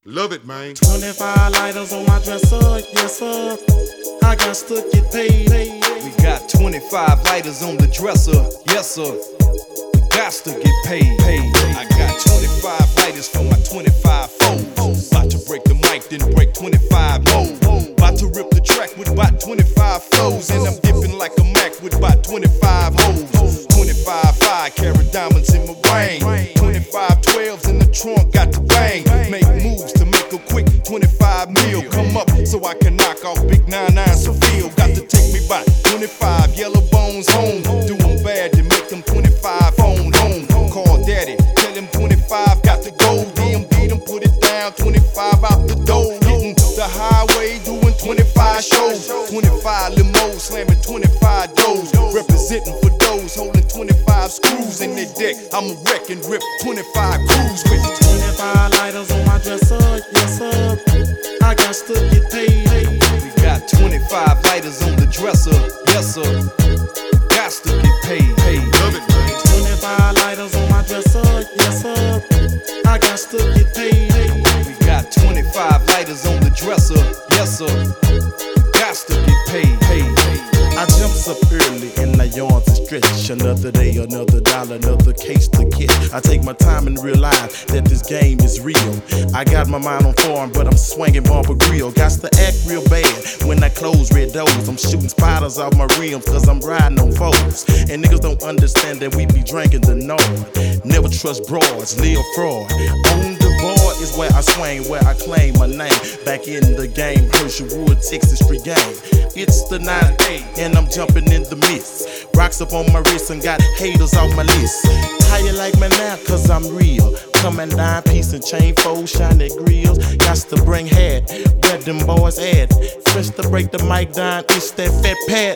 Love it, man. 25 lighters on my dresser, yes sir. I got to get paid. We got 25 lighters on the dresser, yes sir. We got to get paid. I got 25 lighters for my 25 foes. About to break the mic, then break 25 more. About to rip the track with about 25 flows. And I'm dipping like a Mac with about 25 hoes. 25 fire, carry diamonds in my ring. 25 12s in the trunk, got to bang. Make moves to make a quick 25 mil. Come up so I can knock off Big 99 Seville. Got to take me by 25 yellow bones home. Do them bad to make them 25 phone home. Call daddy, tell him 25 got to go. DMD them put it down, 25 out the door. Hitting the highway, doing 25 shows. 25 limos, slamming 25 doors. Representing for those holding 25 screws in their deck. I'ma wreck and rip 25 crews with 25 lighters on my dresser, yes sir. I got to get paid. We got 25 lighters on the dresser, yes sir. Got to get paid. Love it, man. 25 lighters on my dresser, yes sir. I got to get paid. We got 25 lighters on the dresser, yes sir. Got to get paid. I jumps up early and I yawn to stretch. Another day, another dollar, another case to catch. I take my time and realize that this game is real. I got my mind on foreign, but I'm swinging bumper grill. Got to act real bad when I close red doors. I'm shooting spiders off my rims cause I'm riding on foes. And niggas don't understand that we be drinking the Nord. Never trust broads, live fraud. On the board is where I swing, where I claim my name. Back in the game, Hersheywood, Texas Street game. It's the 9-8 and I'm jumping in the mist. Rocks up on my wrist and got haters off my list. How you like me now? Cause I'm real. Coming down, piece and chain, fold, shiny grills. Got to bring hat, where them boys at? Fresh to break the mic down, it's that fat pad.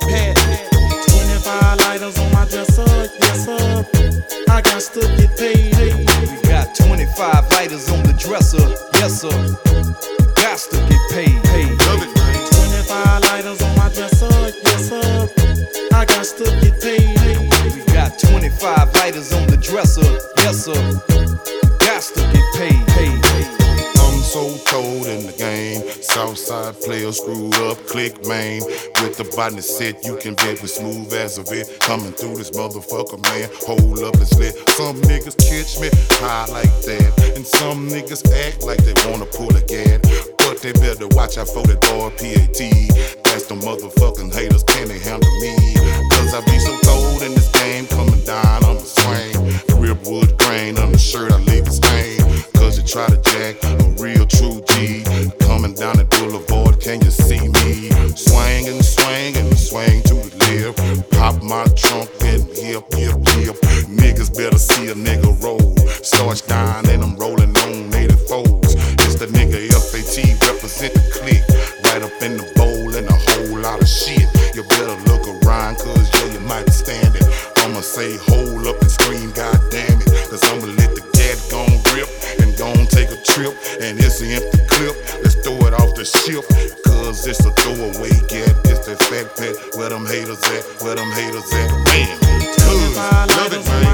25 lighters on my dresser, yes sir. I got to get paid. We got 25 lighters on the dresser, yes sir. Got to get paid. Love it, man. 25 lighters on my dresser, yes sir. I got to get paid. We got 25 lighters on the dresser, yes sir. Got to get paid. I'm so cold in the game. Southside players screwed up, click main. With the body set, you can bet we smooth as a vet. Coming through this motherfucker, man. Hold up and slit. Some niggas catch me high like that. And some niggas act like they wanna pull a gad. But they better watch out for that boy PAT. That's the motherfucking haters, can they handle me? Cause I be so cold in this game. Coming down on the swing. Ripwood grain on the shirt, I leave it stain. Cause you try to jack a real true G. Coming down the boulevard, can you see me? Swing and swing and swing to the left. Pop my trunk and yip. Niggas better see a nigga roll. Starch down and I'm rolling on 84s. It's the nigga FAT, represent the clique. Right up in the bowl and a whole lot of shit. You better look around cause yeah, you might be standing. I'ma say hold up and scream god damn it. Cause I'ma let the gat gon' rip and gon' take a trip. And it's an empty clip, let's throw it off the ship. Cause it's a throwaway gat, it's that fat pet. Where them haters at, where them haters at, man. Cause, love it, man.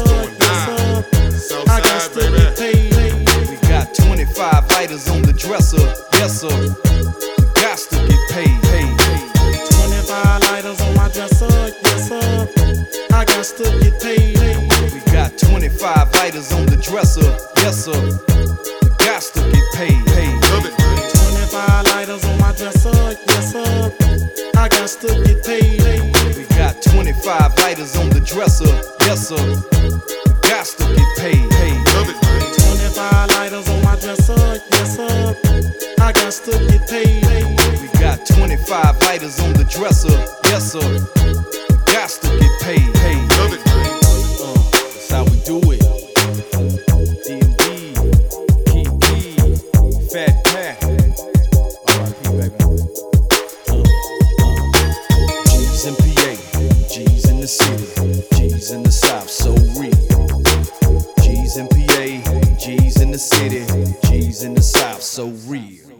I got to get paid. We got 25 lighters on the dresser, yes sir. Got to get paid. 25 lighters on my dresser, yes sir. I got to get paid. We got 25 lighters on the dresser, yes sir. Got to get paid. Love it, man. 25 lighters on my dresser, yes sir. I got to get paid. We got 25 lighters on the dresser, yes sir. Got to get paid. Love it, man. 25 lighters on my dresser, yes sir. I got to get paid. We got 25 lighters on the dresser, yes sir. Got to get paid. Love it, man. That's how we do it. DMD, Kiki, Fat Pat. R.I.P. baby. G's in PA, G's in the city, G's in the South, so real. G's in PA, G's in the city, G's in the South, so real.